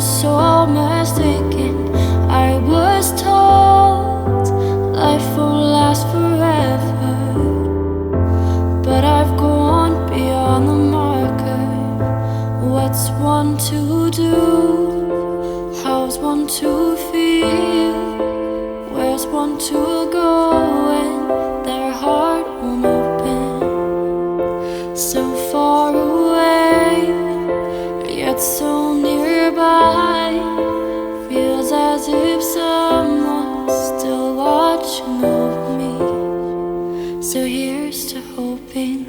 so mistaken. I was told life will last forever, but I've gone beyond the marker. What's one to do? How's one to feel? Where's one to go when their heart won't open? So far away, yet so nearby. Feels as if someone's still watching over me. So here's to hoping.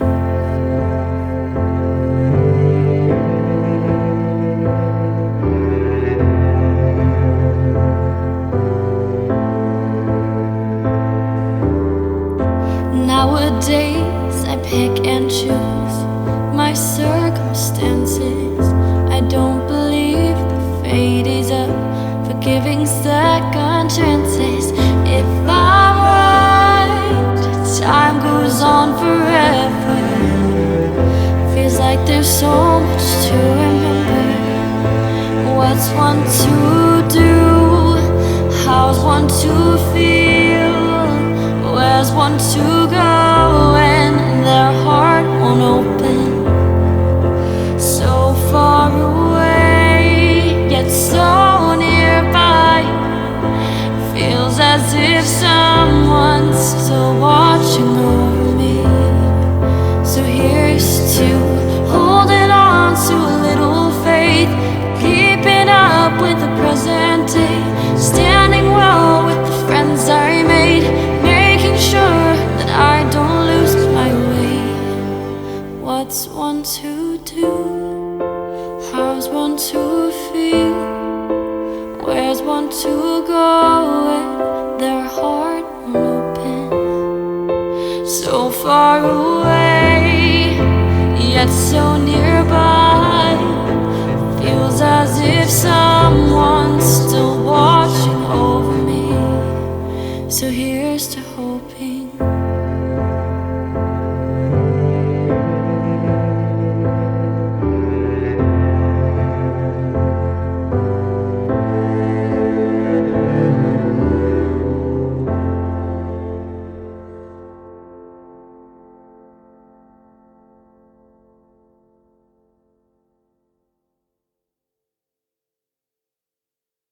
Nowadays I pick and choose my circumstances. I don't believe the fate is up for giving second chances. If I'm right, time goes on forever. Feels like there's so much to remember. What's one to do? How's one to feel? Where's one to go when their heart won't open? So far away, yet so nearby. Feels as if someone's still watching over me. So here's to holding on to a little faith, keeping up with the present day, standing well with the friends I made, making sure that I don't lose my way. What's one to do? How's one to feel? Where's one to go when their heart won't open? So far away, yet so nearby. Feels as if someone's still watching over me. So here's to hoping.